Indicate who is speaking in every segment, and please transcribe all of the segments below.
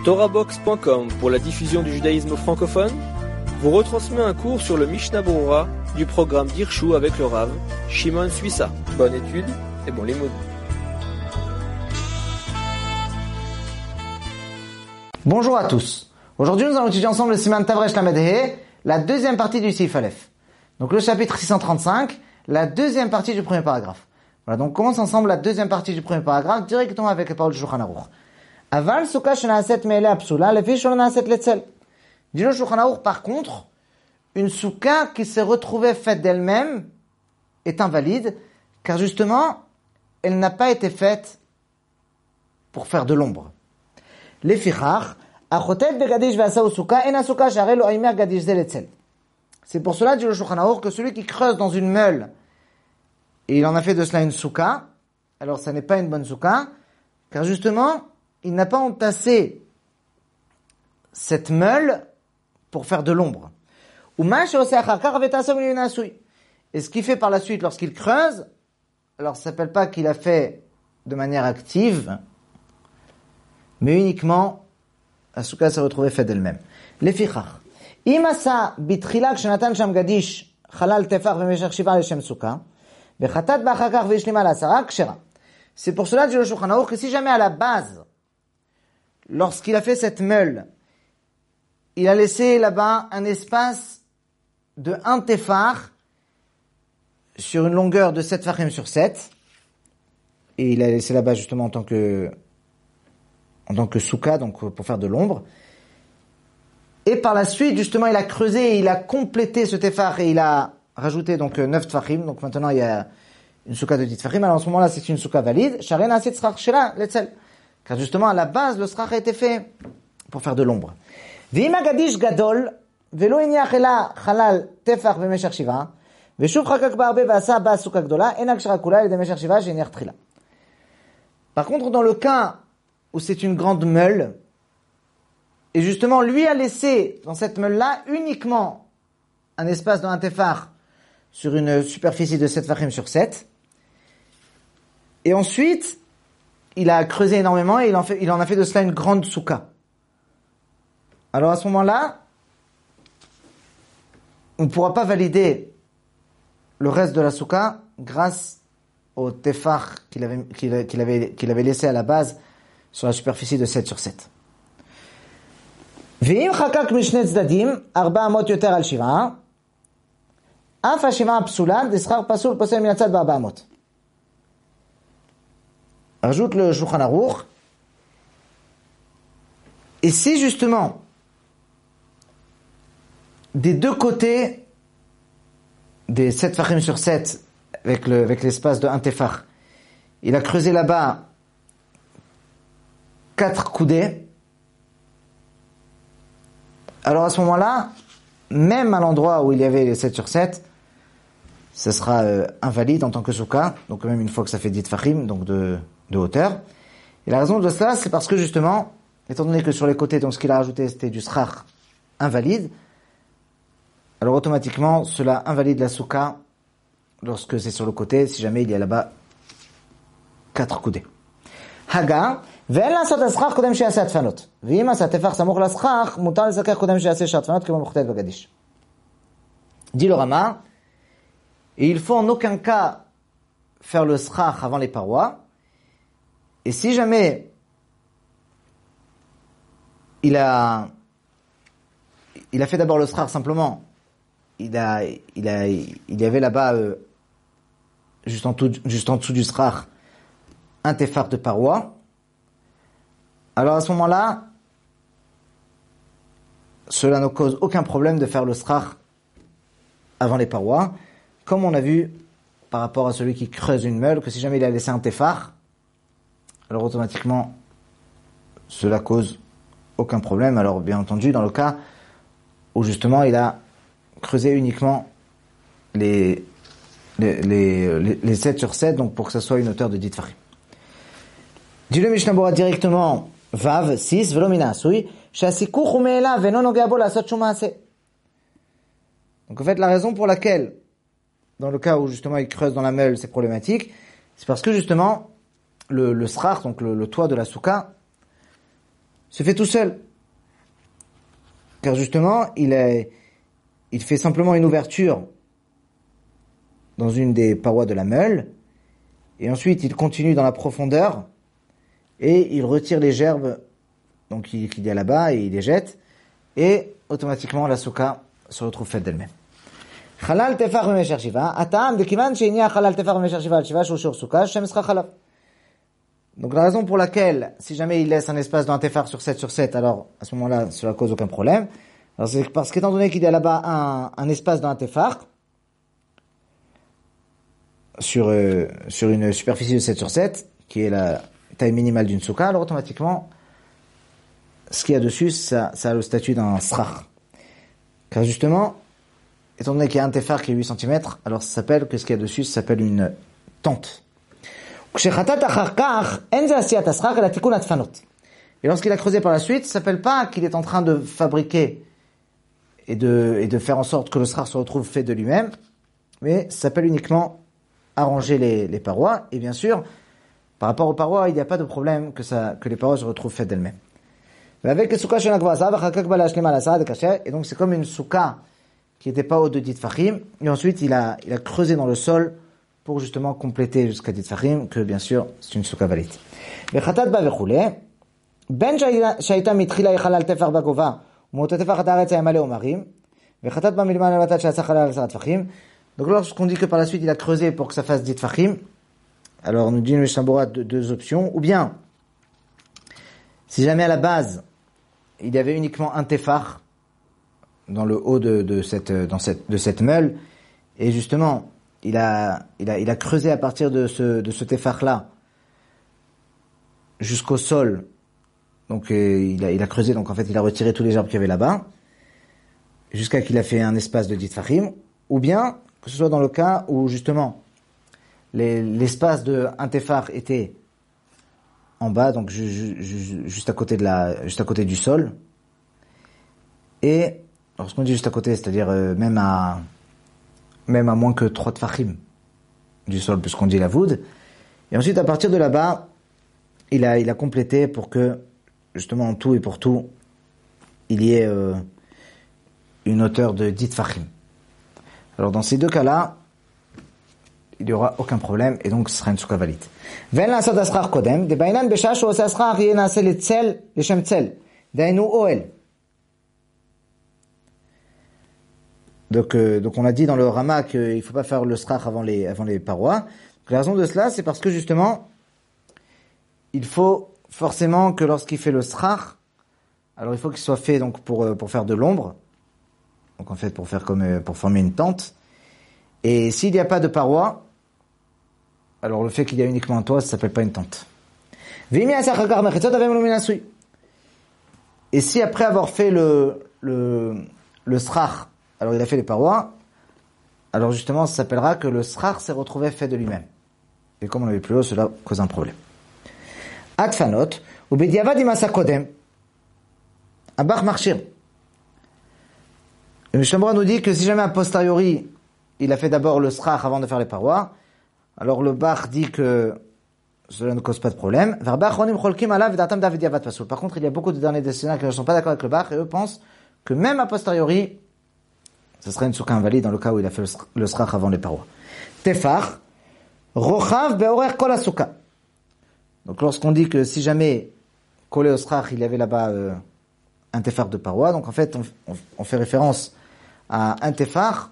Speaker 1: TorahBox.com pour la diffusion du judaïsme francophone vous retransmet un cours sur le Mishnah Berurah du programme d'Irshu avec le Rav Shimon Suissa. Bonne étude et bon limoud.
Speaker 2: Bonjour à tous. Aujourd'hui, nous allons étudier ensemble le Siman Tavresh Lamed He, la deuxième partie du Seif Aleph. Donc le chapitre 635, la deuxième partie du premier paragraphe. Voilà, donc on commence ensemble la deuxième partie du premier paragraphe directement avec les paroles du Shulchan Aruch. Aval suka shenaaset me'eleh apsula lefi shenaaset letzel. Dit le Shulchan Aruch, par contre, une souka qui s'est retrouvée faite d'elle-même est invalide, car justement, elle n'a pas été faite pour faire de l'ombre. Lefichach, achotet begadish ve'asau souka en asuka sharei lo aimer gadish ze letzel. C'est pour cela, dit le Shulchan Aruch, que celui qui creuse dans une meule et il en a fait de cela une souka, alors ça n'est pas une bonne souka, car justement, il n'a pas entassé cette meule pour faire de l'ombre. Et ce qu'il fait par la suite lorsqu'il creuse, alors ça s'appelle pas qu'il a fait de manière active, mais uniquement, la souka s'est retrouvée faite d'elle-même. Lefichach. Imasa bitrila kshenatan sham gadish chalal tefach v'meshach shiva leshem souka v'chatat b'achakach v'ishlima l'asara kshera. C'est pour cela, dit le Shulchan Aruch, que si jamais à la base, lorsqu'il a fait cette meule, il a laissé là-bas un espace de 1 tefar sur une longueur de 7 fachim sur 7, et il a laissé là-bas justement en tant que souka, donc pour faire de l'ombre. Et par la suite, justement, il a creusé, il a complété ce tefar et il a rajouté donc 9 tefachim. Donc maintenant, il y a une souka de 10 tefachim. Alors en ce moment-là, c'est une souka valide. Sharen aset tzrach shela letzel. Car justement, à la base, le tzrach a été fait pour faire de l'ombre. V'im hagadish gadol velo iniach ela chalal tefach v'meshach shiva v'shuv chakak ba'arbe v'asa ba souka gdola en kshera kula l'idei meshach shiva she'iniach trila. Par contre, dans le cas où c'est une grande meule, et justement, lui a laissé dans cette meule-là uniquement un espace de 1 tefar sur une superficie de 7 fachim sur 7. Et ensuite, il a creusé énormément et il en a fait de cela une grande souka. Alors à ce moment-là, on ne pourra pas valider le reste de la souka grâce au tefar qu'il avait laissé à la base sur la superficie de 7 sur 7. ואם חקק משני צדדים 400 יותר על 7, אף השבעה פסולה, דשכר פסול פוסל מן הצד ב-400. Rajoute le Shulchan Aruch. Et si justement, des deux côtés des 7 fachim sur 7, avec l'espace de 1 tefar, il a creusé là-bas 4 coudées, alors à ce moment-là, même à l'endroit où il y avait les 7 sur 7, ce sera invalide en tant que souka, donc même une fois que ça fait 10 tefachim, donc de hauteur. Et la raison de cela, c'est parce que justement, étant donné que sur les côtés, donc ce qu'il a rajouté, c'était du srach invalide, alors automatiquement, cela invalide la souka lorsque c'est sur le côté, si jamais il y a là-bas 4 coudées. Haga, ואין לעשות הסכך קודם שיעשה התפנות. ואם עשה טפח סמוך לסכך, מותר לזכך קודם שיעשה שהתפנות כמו מוחטאת בגדיש. Dit le Rama, et il faut en aucun cas faire le schach avant les parois. Et si jamais il a fait d'abord le schach simplement, il y avait là-bas juste en dessous du schach un tefar de paroi. Alors à ce moment-là, cela ne cause aucun problème de faire le srach avant les parois, comme on a vu par rapport à celui qui creuse une meule, que si jamais il a laissé un tefar, alors automatiquement, cela cause aucun problème. Alors bien entendu, dans le cas où justement il a creusé uniquement les 7 sur 7, donc pour que ça soit une hauteur de 10 tefachim. Dit le Mishnah Berurah directement, Vav 6, velo mina asui, שהסיכוך הוא מאליו ואינו נוגע בו לעשות שום מעשה. Donc en fait, la raison pour laquelle, dans le cas où justement il creuse dans la meule, c'est problématique, c'est parce que justement, le srach, donc le toit de la souka, se fait tout seul. Car justement, il fait simplement une ouverture dans une des parois de la meule, et ensuite il continue dans la profondeur, et il retire les gerbes donc qu'il y a là-bas, et il les jette, et automatiquement la souka se retrouve faite d'elle-même. Chalal tefar b'mesher shiva, atam dekivan she'iniya chalal tefar b'mesher shiva al shiva shushur souka, shem esra chalav. Donc la raison pour laquelle, si jamais il laisse un espace d'un tefar sur 7, alors à ce moment-là, cela cause aucun problème. Alors c'est parce qu'étant donné qu'il y a là-bas un espace d'un tefar, sur une superficie de 7, qui est la taille minimale d'une souka, alors automatiquement, ce qu'il y a dessus, ça a le statut d'un srach. Car justement, étant donné qu'il y a un tefar qui est 8 cm, alors ça s'appelle que ce qu'il y a dessus, ça s'appelle une tente. Et lorsqu'il a creusé par la suite, ça s'appelle pas qu'il est en train de fabriquer et de faire en sorte que le srach se retrouve fait de lui-même, mais ça s'appelle uniquement arranger les parois. Et bien sûr, par rapport aux parois, il n'y a pas de problème que les parois se retrouvent faites d'elles-mêmes. Avec les soukas, et donc c'est comme une souka qui n'était pas haut de 10 tfachim, et ensuite il a creusé dans le sol pour justement compléter jusqu'à 10 tfachim, que bien sûr c'est une souka valide. Ben shaita mitrila yechal al tefar bagova, u'mot tefar ha'aretz hayamale omarim, vechatat ba milman al-matat she'asachal al 10 tfachim. Donc lorsqu'on dit que par la suite il a creusé pour que ça fasse 10 tfachim, alors on nous dit le Mishnah Berurah deux options, ou bien si jamais à la base il y avait uniquement un tefar dans le haut de cette meule, et justement il a creusé à partir de ce tefar là jusqu'au sol, donc il a creusé, donc en fait il a retiré tous les gerbes qu'il y avait là-bas jusqu'à qu'il a fait un espace de 10 tfachim, ou bien que ce soit dans le cas où justement l'espace de un tefar était en bas, donc juste à côté du sol. Et lorsqu'on dit juste à côté, c'est-à-dire même à moins que 3 tfachim du sol, puisqu'on dit la voûte. Et ensuite, à partir de là-bas, il a complété pour que, justement, en tout et pour tout, il y ait une hauteur de 10 tfachim. Alors, dans ces deux cas-là, il n'y aura aucun problème, et donc ce sera une souka valide. Donc, on a dit dans le Rama qu'il ne faut pas faire le srach avant les parois. Donc, la raison de cela, c'est parce que justement, il faut forcément que lorsqu'il fait le srach, alors il faut qu'il soit fait donc pour faire de l'ombre, donc en fait pour former une tente. Et s'il n'y a pas de parois, alors le fait qu'il y a uniquement un toit, ça s'appelle pas une tente. Et si après avoir fait le srach, alors il a fait les parois, alors justement ça s'appellera que le srach s'est retrouvé fait de lui-même. Et comme on l'a vu plus haut, cela cause un problème. Atfanot, ou bediavad imasa kodem, abach marchir. Le Mishnah Berurah nous dit que si jamais a posteriori, il a fait d'abord le srach avant de faire les parois, alors le Bach dit que cela ne cause pas de problème. Par contre, il y a beaucoup de derniers décisionnaires qui ne sont pas d'accord avec le Bach, et eux pensent que même a posteriori, ce serait une souka invalide dans le cas où il a fait le srach avant les parois. Tefar, rochav be'orer kol ha-souka. Donc lorsqu'on dit que si jamais collé au srach, il y avait là-bas un tefar de parois, donc en fait on fait référence à un tefar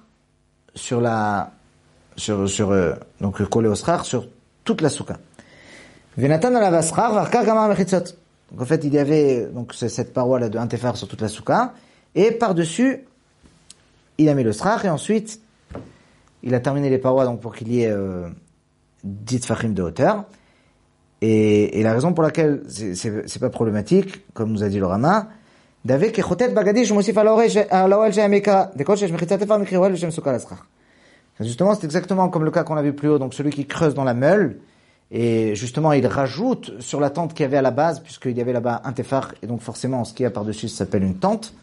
Speaker 2: donc collé au srach sur toute la souka. Venatan ala vasrach varkar gamar mechitzot. Donc en fait il y avait donc cette paroi là de un tefar sur toute la souka, et par-dessus il a mis le srach, et ensuite il a terminé les parois donc pour qu'il y ait 10 tfachim de hauteur. Et la raison pour laquelle c'est pas problématique, comme nous a dit le Rama, d'avec chotet bagadi je mosif à l'oel she'ameka de kol she'esh mechitzat tefar mikri oel shem souka l'srach. Justement, c'est exactement comme le cas qu'on a vu plus haut, donc celui qui creuse dans la meule, et justement il rajoute sur la tente qu'il y avait à la base, puisqu'il y avait là-bas un tefar, et donc forcément ce qu'il y a par-dessus ça s'appelle une tente.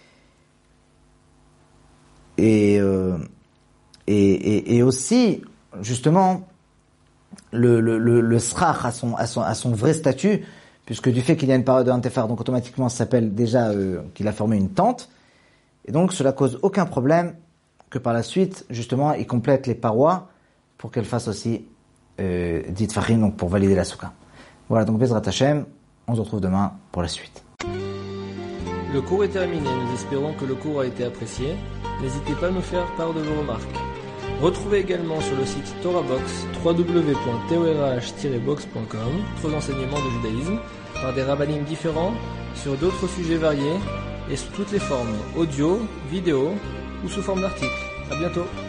Speaker 2: Et aussi, justement, le srach a son vrai statut, puisque du fait qu'il y a une période de Hantefar, donc automatiquement ça s'appelle déjà qu'il a formé une tente, et donc cela cause aucun problème que par la suite, justement, il complète les parois pour qu'elles fassent aussi dit Tfachim, donc pour valider la souka. Voilà, donc Bezrat Hashem, on se retrouve demain pour la suite.
Speaker 1: Le cours est terminé, nous espérons que le cours a été apprécié. N'hésitez pas à nous faire part de vos remarques. Retrouvez également sur le site TorahBox www.torah-box.com d'autres enseignements de judaïsme par des rabbinim différents sur d'autres sujets variés et sous toutes les formes audio, vidéo ou sous forme d'articles. À bientôt.